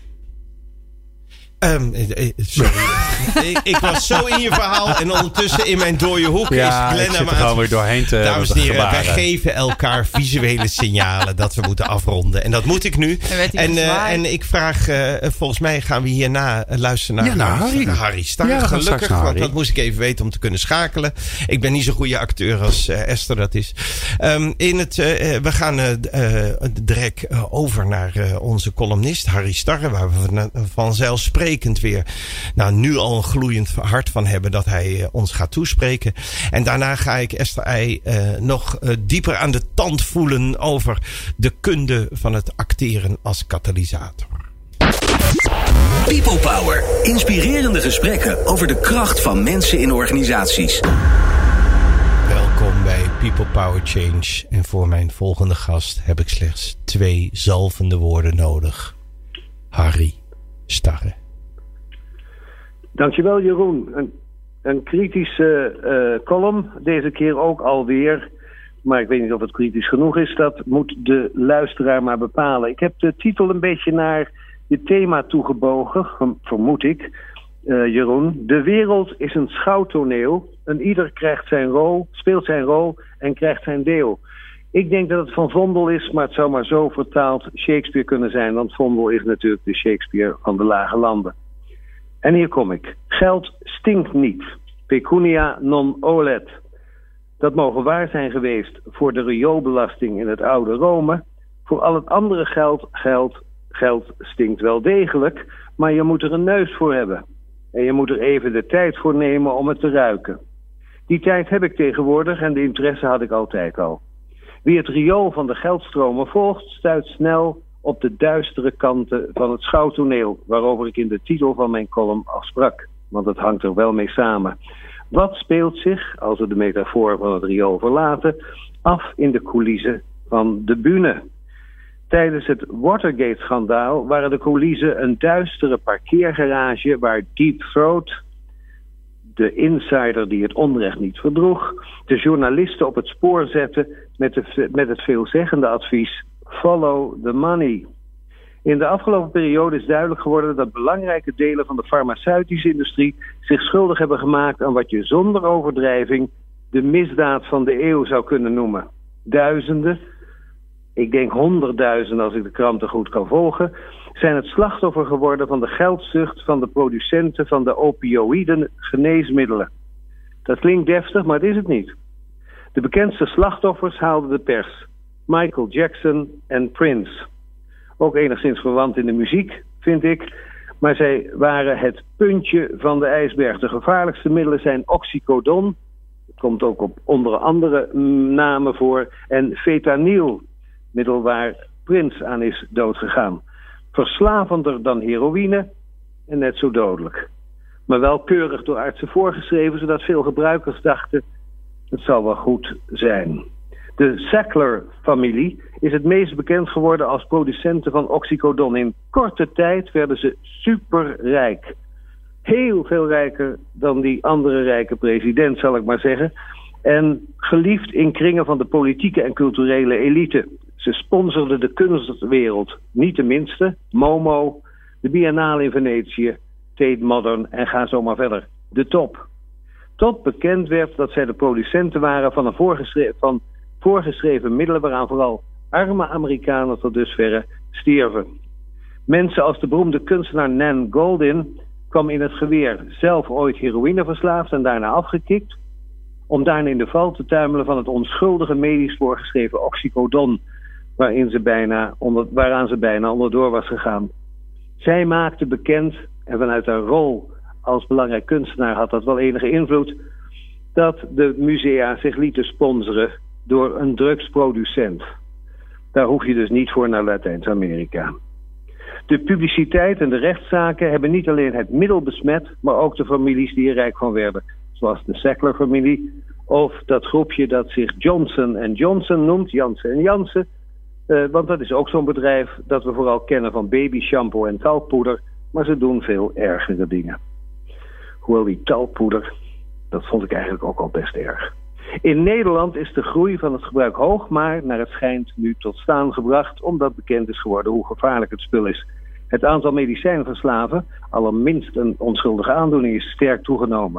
Um, sorry. ik, ik was zo in je verhaal en ondertussen in mijn dode hoek ja, is Glenn er gewoon weer doorheen te Dames en heren, wij geven elkaar visuele signalen dat we moeten afronden. En dat moet ik nu. En, uh, en ik vraag, uh, volgens mij gaan we hierna luisteren naar, ja, naar Harry. Harry Starre. Ja, gelukkig, want Harry. Dat moest ik even weten om te kunnen schakelen. Ik ben niet zo'n goede acteur als uh, Esther dat is. Um, in het, uh, we gaan uh, uh, direct uh, over naar uh, onze columnist Harry Starre, waar we van, vanzelfsprekend weer nou, nu al een gloeiend hart van hebben dat hij uh, ons gaat toespreken. En daarna ga ik Esther I uh, nog uh, dieper aan de tand voelen over de kunde van het acteren als katalysator. People Power. Inspirerende gesprekken over de kracht van mensen in organisaties. Welkom bij People Power Change. En voor mijn volgende gast heb ik slechts twee zalvende woorden nodig. Harry Starre. Dankjewel Jeroen. Een, een kritische uh, column, deze keer ook alweer. Maar ik weet niet of het kritisch genoeg is. Dat moet de luisteraar maar bepalen. Ik heb de titel een beetje naar je thema toegebogen, vermoed ik, uh, Jeroen. De wereld is een schouwtoneel. En ieder krijgt zijn rol, speelt zijn rol en krijgt zijn deel. Ik denk dat het van Vondel is, maar het zou maar zo vertaald Shakespeare kunnen zijn. Want Vondel is natuurlijk de Shakespeare van de lage landen. En hier kom ik. Geld stinkt niet. Pecunia non olet. Dat mogen waar zijn geweest voor de rioolbelasting in het oude Rome. Voor al het andere geld, geld, geld stinkt wel degelijk. Maar je moet er een neus voor hebben. En je moet er even de tijd voor nemen om het te ruiken. Die tijd heb ik tegenwoordig en de interesse had ik altijd al. Wie het riool van de geldstromen volgt, stuit snel op de duistere kanten van het schouwtoneel, waarover ik in de titel van mijn column al sprak. Want het hangt er wel mee samen. Wat speelt zich, als we de metafoor van het riool verlaten, af in de coulissen van de bühne? Tijdens het Watergate-schandaal waren de coulissen een duistere parkeergarage waar Deep Throat, de insider die het onrecht niet verdroeg, de journalisten op het spoor zetten met, de, met het veelzeggende advies: follow the money. In de afgelopen periode is duidelijk geworden dat belangrijke delen van de farmaceutische industrie zich schuldig hebben gemaakt aan wat je zonder overdrijving de misdaad van de eeuw zou kunnen noemen. Duizenden, ik denk honderdduizenden als ik de kranten goed kan volgen, zijn het slachtoffer geworden van de geldzucht van de producenten van de opioïden geneesmiddelen. Dat klinkt deftig, maar het is het niet. De bekendste slachtoffers haalden de pers: Michael Jackson en Prince. Ook enigszins verwant in de muziek, vind ik. Maar zij waren het puntje van de ijsberg. De gevaarlijkste middelen zijn oxycodon. Het komt ook op onder andere namen voor. En fentanyl, middel waar Prince aan is doodgegaan. Verslavender dan heroïne en net zo dodelijk. Maar wel keurig door artsen voorgeschreven, zodat veel gebruikers dachten: het zal wel goed zijn. De Sackler-familie is het meest bekend geworden als producenten van oxycodon. In korte tijd werden ze superrijk. Heel veel rijker dan die andere rijke president, zal ik maar zeggen. En geliefd in kringen van de politieke en culturele elite. Ze sponsorden de kunstwereld, niet de minste. Momo, de Biennale in Venetië, Tate Modern en ga zo maar verder. De top. Tot bekend werd dat zij de producenten waren van een voorgeschreven, van voorgeschreven middelen waaraan vooral arme Amerikanen tot dusverre stierven. Mensen als de beroemde kunstenaar Nan Goldin kwam in het geweer, zelf ooit heroïne verslaafd en daarna afgekikt, om daarna in de val te tuimelen van het onschuldige medisch voorgeschreven oxycodon, waarin ze bijna onder, waaraan ze bijna onderdoor was gegaan. Zij maakte bekend, en vanuit haar rol als belangrijk kunstenaar had dat wel enige invloed, dat de musea zich lieten sponsoren door een drugsproducent. Daar hoef je dus niet voor naar Latijns-Amerika. De publiciteit en de rechtszaken hebben niet alleen het middel besmet, maar ook de families die er rijk van werden. Zoals de Sackler-familie of dat groepje dat zich Johnson en Johnson noemt, Janssen en Janssen. Uh, want dat is ook zo'n bedrijf dat we vooral kennen van baby shampoo en talkpoeder. Maar ze doen veel ergere dingen. Hoewel die talkpoeder, dat vond ik eigenlijk ook al best erg. In Nederland is de groei van het gebruik hoog, maar naar het schijnt nu tot staan gebracht, omdat bekend is geworden hoe gevaarlijk het spul is. Het aantal medicijnverslaven, allerminst een onschuldige aandoening, is sterk toegenomen.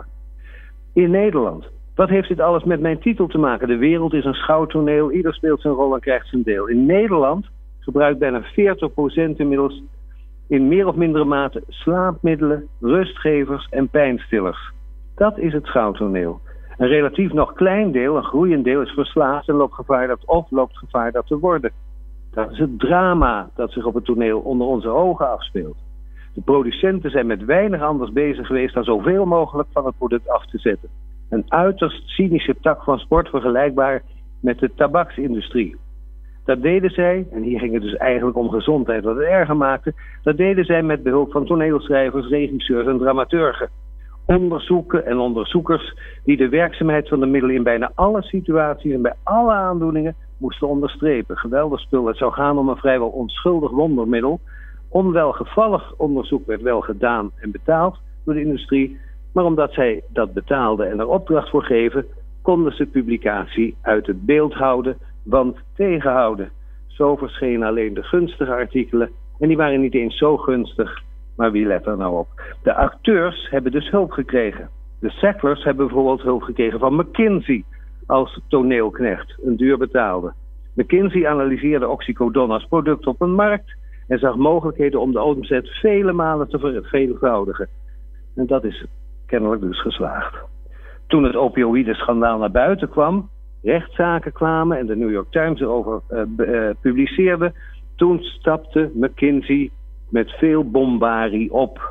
In Nederland. Wat heeft dit alles met mijn titel te maken? De wereld is een schouwtoneel, ieder speelt zijn rol en krijgt zijn deel. In Nederland gebruikt bijna veertig procent inmiddels in meer of mindere mate slaapmiddelen, rustgevers en pijnstillers. Dat is het schouwtoneel. Een relatief nog klein deel, een groeiend deel, is verslaafd en loopt gevaar dat of loopt gevaar dat te worden. Dat is het drama dat zich op het toneel onder onze ogen afspeelt. De producenten zijn met weinig anders bezig geweest dan zoveel mogelijk van het product af te zetten. Een uiterst cynische tak van sport vergelijkbaar met de tabaksindustrie. Dat deden zij, en hier ging het dus eigenlijk om gezondheid wat het erger maakte, dat deden zij met behulp van toneelschrijvers, regisseurs en dramaturgen. Onderzoeken en onderzoekers die de werkzaamheid van de middelen in bijna alle situaties en bij alle aandoeningen moesten onderstrepen. Geweldig spul. Het zou gaan om een vrijwel onschuldig wondermiddel. Onwelgevallig onderzoek werd wel gedaan en betaald door de industrie, maar omdat zij dat betaalden en er opdracht voor geven, konden ze publicatie uit het beeld houden, want tegenhouden. Zo verschenen alleen de gunstige artikelen en die waren niet eens zo gunstig. Maar wie let er nou op? De acteurs hebben dus hulp gekregen. De Sacklers hebben bijvoorbeeld hulp gekregen van McKinsey als toneelknecht, een duur betaalde. McKinsey analyseerde oxycodon als product op een markt en zag mogelijkheden om de omzet vele malen te verveelvoudigen. En dat is kennelijk dus geslaagd. Toen het opioïdenschandaal naar buiten kwam, rechtszaken kwamen en de New York Times erover uh, uh, publiceerde, toen stapte McKinsey met veel bombarie op.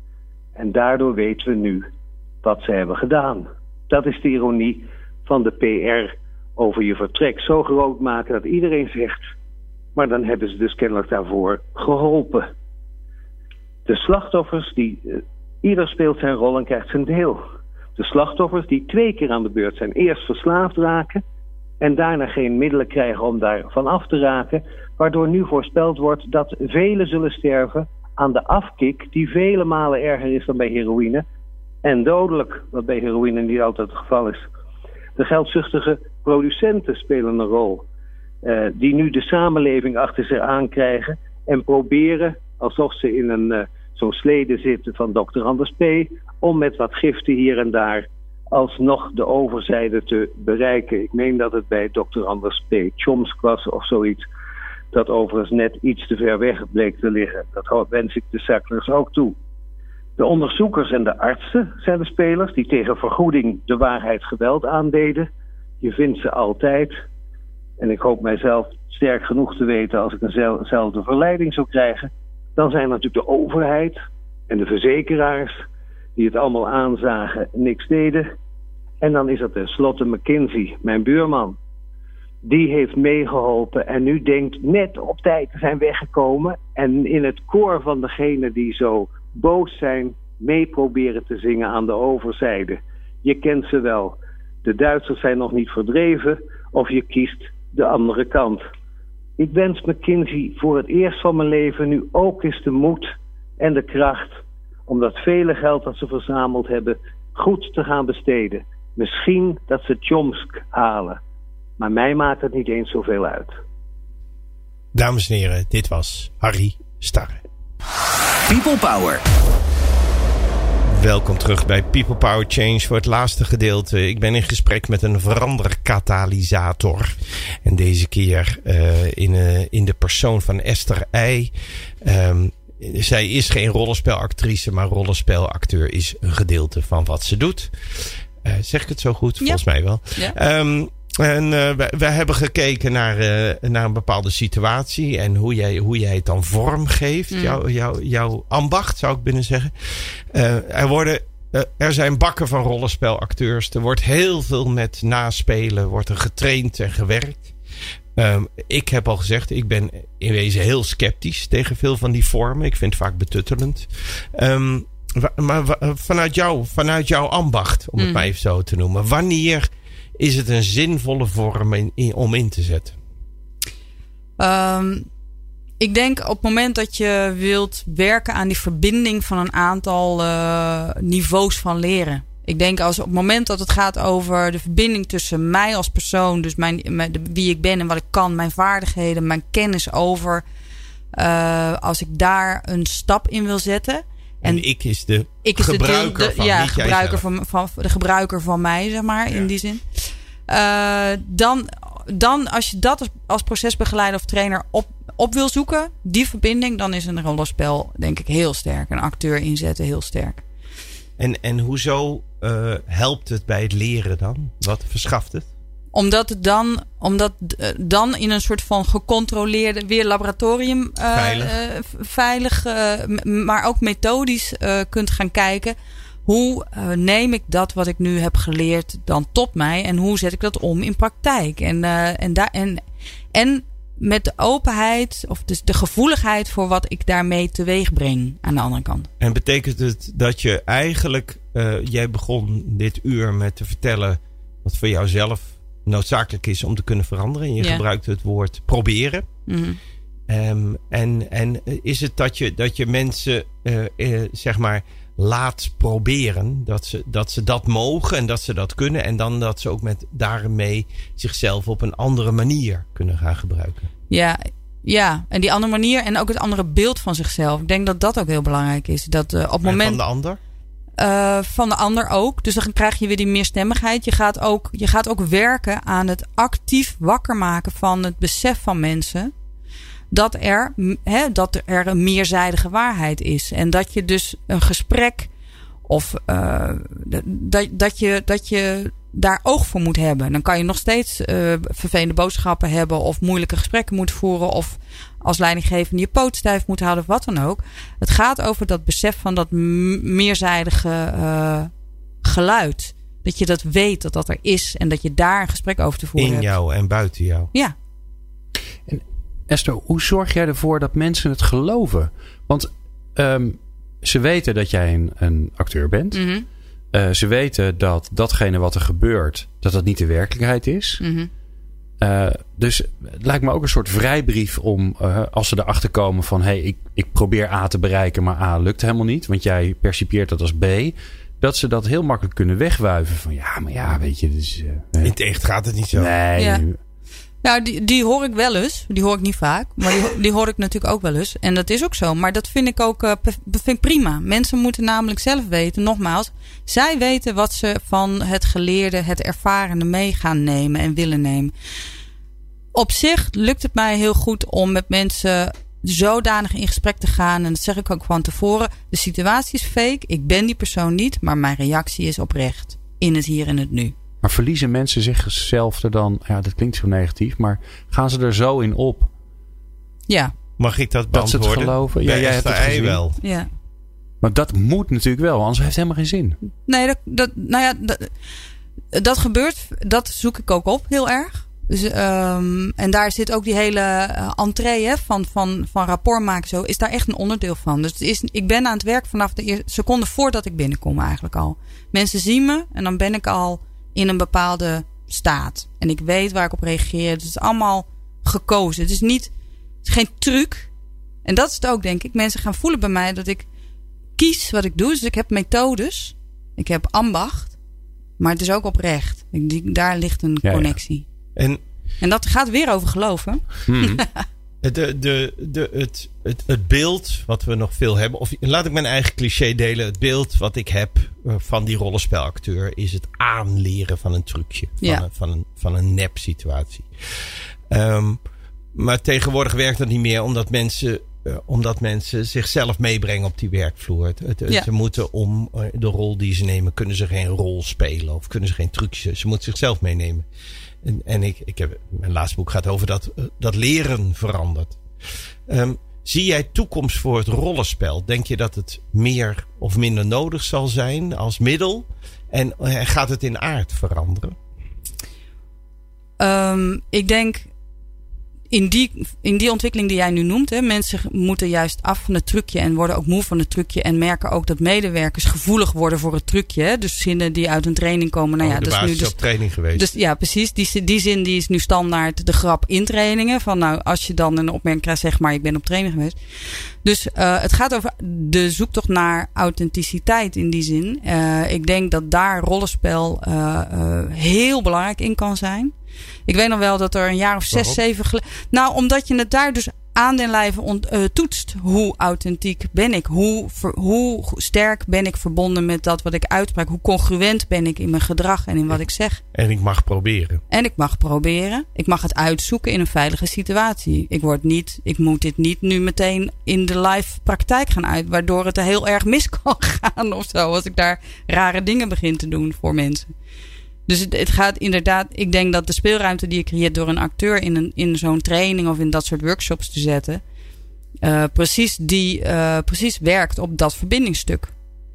En daardoor weten we nu wat ze hebben gedaan. Dat is de ironie van de P R over je vertrek zo groot maken dat iedereen zegt, maar dan hebben ze dus kennelijk daarvoor geholpen. De slachtoffers, die uh, ieder speelt zijn rol en krijgt zijn deel. De slachtoffers die twee keer aan de beurt zijn. Eerst verslaafd raken en daarna geen middelen krijgen om daarvan af te raken, waardoor nu voorspeld wordt dat velen zullen sterven aan de afkik die vele malen erger is dan bij heroïne en dodelijk, wat bij heroïne niet altijd het geval is. De geldzuchtige producenten spelen een rol, uh, die nu de samenleving achter zich aankrijgen en proberen, alsof ze in een uh, zo'n slede zitten van dokter Anders P., om met wat giften hier en daar alsnog de overzijde te bereiken. Ik meen dat het bij dokter Anders P. Chomsk was of zoiets, dat overigens net iets te ver weg bleek te liggen. Dat wens ik de Sacklers ook toe. De onderzoekers en de artsen zijn de spelers die tegen vergoeding de waarheid geweld aandeden. Je vindt ze altijd. En ik hoop mijzelf sterk genoeg te weten als ik eenzelfde verleiding zou krijgen. Dan zijn er natuurlijk de overheid en de verzekeraars die het allemaal aanzagen en niks deden. En dan is er tenslotte McKinsey, mijn buurman. Die heeft meegeholpen en nu denkt net op tijd te zijn weggekomen en in het koor van degenen die zo boos zijn, mee proberen te zingen aan de overzijde. Je kent ze wel. De Duitsers zijn nog niet verdreven of je kiest de andere kant. Ik wens McKinsey voor het eerst van mijn leven nu ook eens de moed en de kracht om dat vele geld dat ze verzameld hebben goed te gaan besteden. Misschien dat ze Chomsk halen. Maar mij maakt het niet eens zoveel uit. Dames en heren, dit was Harry Starre. People Power. Welkom terug bij People Power Change voor het laatste gedeelte. Ik ben in gesprek met een veranderkatalysator. En deze keer uh, in, uh, in de persoon van Esther Ij. Um, zij is geen rollenspelactrice, maar rollenspelacteur is een gedeelte van wat ze doet. Uh, zeg ik het zo goed? Volgens ja. mij wel. Ja. Um, en uh, we, we hebben gekeken naar, uh, naar een bepaalde situatie en hoe jij, hoe jij het dan vormgeeft. Mm. Jouw, jouw, jouw ambacht, zou ik binnen zeggen. Uh, er worden... Uh, er zijn bakken van rollenspelacteurs. Er wordt heel veel met naspelen. Wordt er getraind en gewerkt. Um, ik heb al gezegd, ik ben in wezen heel sceptisch tegen veel van die vormen. Ik vind het vaak betuttelend. Um, wa- maar wa- vanuit, jou, vanuit jouw ambacht, om het mm. maar even zo te noemen. Wanneer is het een zinvolle vorm in, in, om in te zetten? Um, ik denk op het moment dat je wilt werken aan die verbinding van een aantal uh, niveaus van leren. Ik denk als op het moment dat het gaat over de verbinding tussen mij als persoon, dus mijn, mijn, de, wie ik ben en wat ik kan, mijn vaardigheden, mijn kennis over. Uh, als ik daar een stap in wil zetten. En, en ik is de ik is gebruiker de, de, van ja, niet gebruiker van, van de gebruiker van mij, zeg maar, ja. in die zin. Uh, dan, dan als je dat als, als procesbegeleider of trainer op, op wil zoeken, die verbinding, dan is een rollenspel denk ik heel sterk. Een acteur inzetten heel sterk. En, en hoezo uh, helpt het bij het leren dan? Wat verschaft het? Omdat het dan, omdat uh, dan in een soort van gecontroleerde, weer laboratorium uh, veilig, uh, veilig uh, m- maar ook methodisch uh, kunt gaan kijken. Hoe uh, neem ik dat wat ik nu heb geleerd dan tot mij en hoe zet ik dat om in praktijk? En, uh, en, daar, en, en met de openheid of dus de gevoeligheid voor wat ik daarmee teweeg breng aan de andere kant. En betekent het dat je eigenlijk, uh, jij begon dit uur met te vertellen wat voor jou zelf noodzakelijk is om te kunnen veranderen. En je ja. gebruikt het woord proberen. Mm-hmm. Um, en, en is het dat je, dat je mensen uh, uh, zeg maar laat proberen. Dat ze, dat ze dat mogen en dat ze dat kunnen. En dan dat ze ook met daarmee zichzelf op een andere manier kunnen gaan gebruiken. Ja, ja, en die andere manier en ook het andere beeld van zichzelf. Ik denk dat dat ook heel belangrijk is. Dat, uh, op het moment, en van de ander? Uh, van de ander ook. Dus dan krijg je weer die meerstemmigheid. Je gaat ook, je gaat ook werken aan het actief wakker maken van het besef van mensen. Dat er, hè, dat er een meerzijdige waarheid is. En dat je dus een gesprek of uh, dat, dat, je, dat je daar oog voor moet hebben. Dan kan je nog steeds uh, vervelende boodschappen hebben of moeilijke gesprekken moeten voeren of als leidinggevende je poot stijf moet houden of wat dan ook. Het gaat over dat besef van dat meerzijdige uh, geluid. Dat je dat weet dat dat er is en dat je daar een gesprek over te voeren In hebt. In jou en buiten jou. Ja. En Esther, hoe zorg jij ervoor dat mensen het geloven? Want um, ze weten dat jij een, een acteur bent. Mm-hmm. Uh, ze weten dat datgene wat er gebeurt, dat dat niet de werkelijkheid is. Mm-hmm. Uh, dus het lijkt me ook een soort vrijbrief om, uh, als ze erachter komen van, hé, hey, ik, ik probeer A te bereiken, maar A lukt helemaal niet. Want jij percipieert dat als B. Dat ze dat heel makkelijk kunnen wegwuiven. Van ja, maar ja, weet je. Dus, uh, in het echt gaat het niet zo. Nee. Ja. Nou, die, die hoor ik wel eens. Die hoor ik niet vaak. Maar die, die hoor ik natuurlijk ook wel eens. En dat is ook zo. Maar dat vind ik ook uh, vind ik prima. Mensen moeten namelijk zelf weten. Nogmaals, zij weten wat ze van het geleerde, het ervarende mee gaan nemen en willen nemen. Op zich lukt het mij heel goed om met mensen zodanig in gesprek te gaan. En dat zeg ik ook van tevoren. De situatie is fake. Ik ben die persoon niet. Maar mijn reactie is oprecht. In het hier en het nu. Maar verliezen mensen zichzelf er dan... Ja, dat klinkt zo negatief. Maar gaan ze er zo in op? Ja. Mag ik dat beantwoorden? Dat ze het geloven? Ja, Bij jij hebt het gezien. Wel. Ja. Maar dat moet natuurlijk wel. Anders heeft het helemaal geen zin. Nee, dat, dat, nou ja, dat, dat gebeurt. Dat zoek ik ook op heel erg. Dus, um, en daar zit ook die hele uh, entree hè, van, van, van rapport maken. Zo, is daar echt een onderdeel van. Dus het is, ik ben aan het werk vanaf de eerste seconde voordat ik binnenkom eigenlijk al. Mensen zien me en dan ben ik al in een bepaalde staat. En ik weet waar ik op reageer. Het is allemaal gekozen. Het is niet, het is geen truc. En dat is het ook, denk ik. Mensen gaan voelen bij mij dat ik kies wat ik doe. Dus ik heb methodes. Ik heb ambacht. Maar het is ook oprecht. Ik, daar ligt een ja, connectie. Ja. En, en dat gaat weer over geloven. Hmm. de, de, de, het, het, het beeld wat we nog veel hebben. Of laat ik mijn eigen cliché delen. Het beeld wat ik heb van die rollenspelacteur is het aanleren van een trucje. Van, ja. een, van, een, van een nep situatie. Um, maar tegenwoordig werkt dat niet meer. Omdat mensen uh, omdat mensen zichzelf meebrengen op die werkvloer. Het, het, Ja. Ze moeten om uh, de rol die ze nemen, kunnen ze geen rol spelen of kunnen ze geen trucjes. Ze moeten zichzelf meenemen. En, en ik, ik heb, mijn laatste boek gaat over dat, uh, dat leren verandert. Um, zie jij toekomst voor het rollenspel? Denk je dat het meer of minder nodig zal zijn als middel? En uh, gaat het in aard veranderen? Um, ik denk in die, in die ontwikkeling die jij nu noemt, hè, mensen moeten juist af van het trucje en worden ook moe van het trucje en merken ook dat medewerkers gevoelig worden voor het trucje. Hè. Dus zinnen die uit een training komen. Nou oh, ja, de dat basis is nu dus, op training geweest. Dus ja, precies. Die, die zin die is nu standaard de grap in trainingen. Van nou, als je dan een opmerking krijgt, zeg maar, ik ben op training geweest. Dus uh, het gaat over de zoektocht naar authenticiteit in die zin. Uh, ik denk dat daar rollenspel uh, uh, heel belangrijk in kan zijn. Ik weet nog wel dat er een jaar of zes, zeven geleden... Nou, omdat je het daar dus aan den lijve ont, uh, toetst. Hoe authentiek ben ik? Hoe, ver, hoe sterk ben ik verbonden met dat wat ik uitspraak? Hoe congruent ben ik in mijn gedrag en in wat ik zeg? En ik mag proberen. En ik mag proberen. Ik mag het uitzoeken in een veilige situatie. Ik word niet, ik moet dit niet nu meteen in de live praktijk gaan uit. Waardoor het er heel erg mis kan gaan of zo. Als ik daar rare dingen begin te doen voor mensen. Dus het, het gaat inderdaad, ik denk dat de speelruimte die je creëert door een acteur in, een, in zo'n training of in dat soort workshops te zetten, uh, precies, die, uh, precies werkt op dat verbindingsstuk.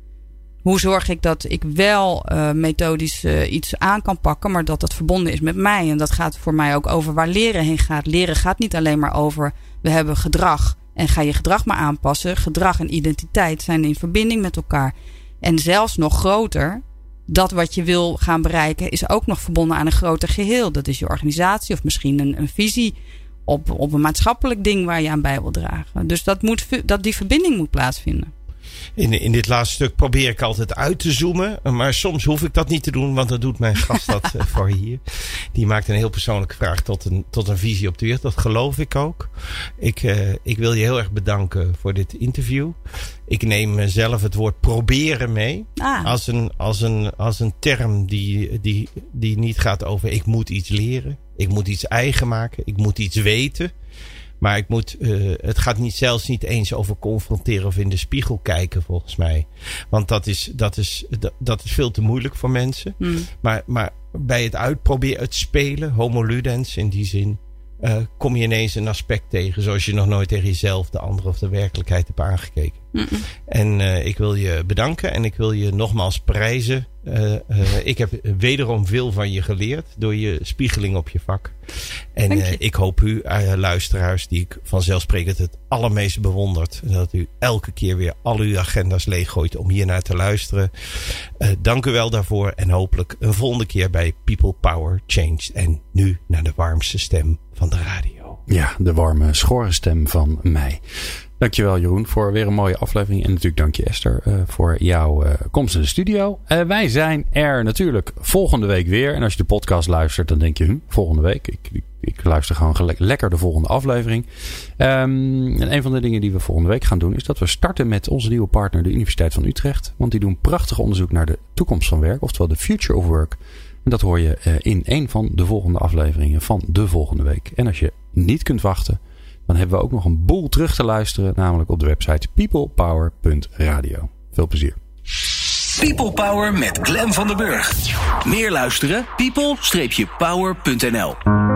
Hoe zorg ik dat ik wel uh, methodisch uh, iets aan kan pakken, maar dat het verbonden is met mij. En dat gaat voor mij ook over waar leren heen gaat. Leren gaat niet alleen maar over, we hebben gedrag en ga je gedrag maar aanpassen. Gedrag en identiteit zijn in verbinding met elkaar. En zelfs nog groter, dat wat je wil gaan bereiken is ook nog verbonden aan een groter geheel. Dat is je organisatie of misschien een, een visie op, op een maatschappelijk ding waar je aan bij wil dragen. Dus dat, moet, dat die verbinding moet plaatsvinden. In, in dit laatste stuk probeer ik altijd uit te zoomen. Maar soms hoef ik dat niet te doen, want dan doet mijn gast dat uh, voor hier. Die maakt een heel persoonlijke vraag tot een, tot een visie op de wereld. Dat geloof ik ook. Ik, uh, ik wil je heel erg bedanken voor dit interview. Ik neem zelf het woord proberen mee. Ah. Als, een, als, een, als een term die, die, die niet gaat over ik moet iets leren. Ik moet iets eigen maken. Ik moet iets weten. Maar ik moet, uh, het gaat niet, zelfs niet eens over confronteren of in de spiegel kijken, volgens mij. Want dat is, dat is, dat, dat is veel te moeilijk voor mensen. Mm. Maar, maar bij het uitproberen, het spelen, homo ludens in die zin, uh, kom je ineens een aspect tegen zoals je nog nooit tegen jezelf, de ander of de werkelijkheid hebt aangekeken. Mm-mm. En uh, ik wil je bedanken en ik wil je nogmaals prijzen. Uh, uh, ik heb wederom veel van je geleerd door je spiegeling op je vak. En uh, ik hoop u, uh, luisteraars, die ik vanzelfsprekend het allermeest bewondert, dat u elke keer weer al uw agenda's leeggooit om hier naar te luisteren. Uh, dank u wel daarvoor en hopelijk een volgende keer bij People Power Change. En nu naar de warmste stem van de radio. Ja, de warme, schorre stem van mij. Dankjewel Jeroen voor weer een mooie aflevering. En natuurlijk dank je Esther uh, voor jouw uh, komst in de studio. Uh, wij zijn er natuurlijk volgende week weer. En als je de podcast luistert dan denk je, hm, volgende week. Ik, ik, ik luister gewoon gelijk, lekker de volgende aflevering. Um, en een van de dingen die we volgende week gaan doen is dat we starten met onze nieuwe partner, de Universiteit van Utrecht. Want die doen prachtig onderzoek naar de toekomst van werk. Oftewel de Future of Work. En dat hoor je uh, in een van de volgende afleveringen van de volgende week. En als je niet kunt wachten, dan hebben we ook nog een boel terug te luisteren, namelijk op de website people power punt radio. Veel plezier. People Power met Glenn van den Burg. Meer luisteren? people dash power punt n l